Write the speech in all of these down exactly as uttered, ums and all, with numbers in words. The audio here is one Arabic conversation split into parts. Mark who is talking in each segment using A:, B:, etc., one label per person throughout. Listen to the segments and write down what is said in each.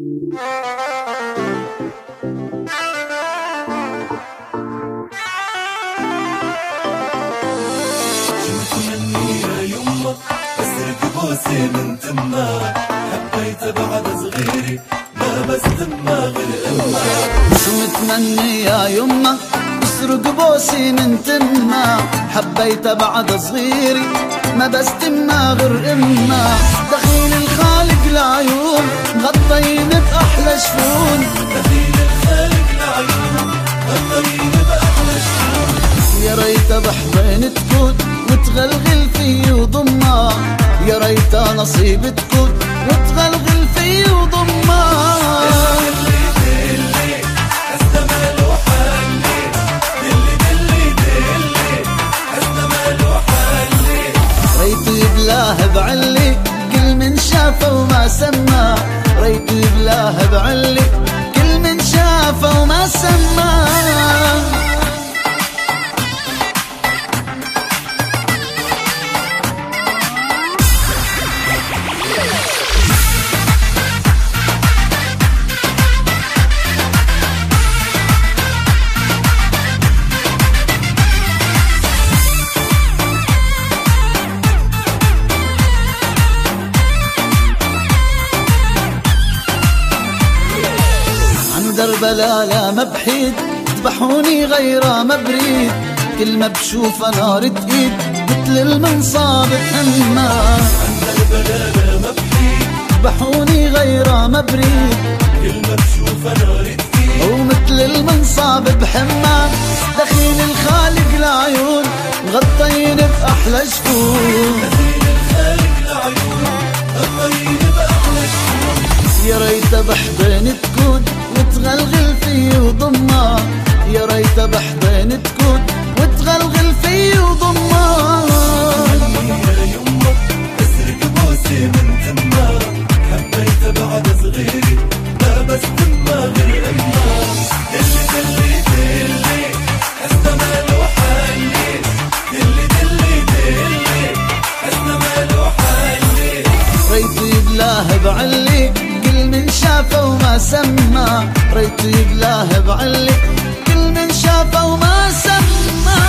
A: من تما حبيت بعد صغيري ما بستما غير أما.
B: شو متمني يا يما اسرق بوسي من تما حبيت بعد صغيري ما بستما غير أما. دخيل الخالق العيون غطين بأحلى شفون،
A: دخيل الخالق العيون غطين بأحلى شفون.
B: يا ريت بحضن تكون وتغلغل في وضمها، يا ريت نصيب تكون وتغلغل في وضمها.
A: دلي دلي حسنا مالو حالي، دلي دلي دلي حسنا مالو حالي.
B: ريت يبلاه بعلي كل من شافه وما سمى، ريت يبلاه بعلي كل من شافه وما سمى. دربلا لا مبحيد ذبحوني غيره مبريد، كل ما بشوفه نار تقيد مثل المنصاب بحمى.
A: دربلا لا مبحيد
B: ذبحوني غيره مبريد،
A: كل ما بشوفه نار تقيد
B: ومثل المنصاب بحمى. دخيل الخالق العيون غطين بأحلى شفون،
A: دخيل الخالق العيون غطين بأحلى شفون.
B: يا ريت بحضن تكون وتغلغل في وضمها، يا ريت بحضن تكون وتغلغل في وضمها.
A: يا يما اسرق بوسي من تما حبيت بعد صغيري ما بستما غير أما. دلي دلي دلي حسنا مالو حالي، دلي دلي دلي حسنا مالو حالي.
B: ريت يبلاه بعلي كل من شافه وما سمى، ريت يبلاه بعلي كل من شافه وما سمى.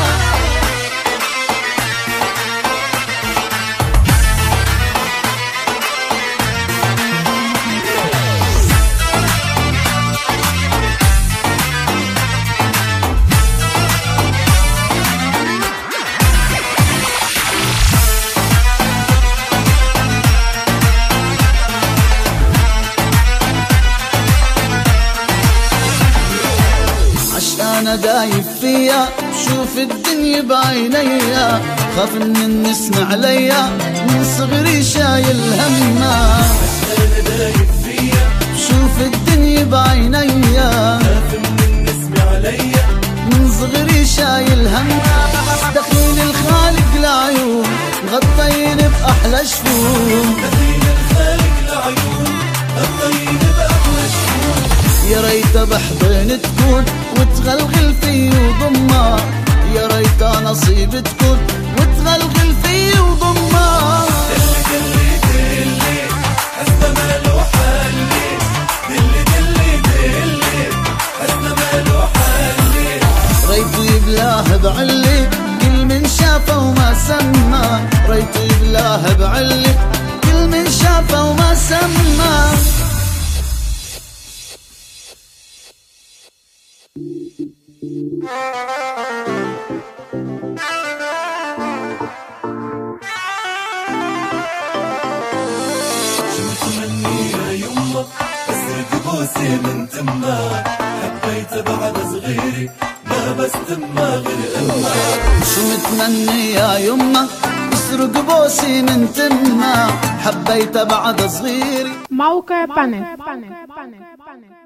B: أنا دايب فيا شوف الدنيا بعينيا، خاف ان النسم عليا من صغري شايل هما.
A: أنا دايب فيا
B: شوف الدنيا بعينيا،
A: خاف ان النسم عليا
B: من صغري شايل هما. دخيل الخالق العيون غطين بأحلى شفون،
A: دخيل الخالق العيون غطين بأحلى شفون.
B: يا ريت بحضن تكون وتغلغل في وضمها، يا ريت نصيب تكون وتغلغل في وضمها.
A: دلي دلي دلي حسنا مالو حالي، دلي دلي دلي حسنا مالو حالي.
B: ريت يبلاه بعلي كل من شافه وما سمى، ريت يبلاه بعلي كل من شافه وما سمى.
A: شو متمني يا يما اسرق بوسي من تما حبيت بعد صغيري ما بستما غير أما.
B: شو متمني يا يما اسرق بوسي من تما حبيت بعد صغيري.
C: موقع بانل.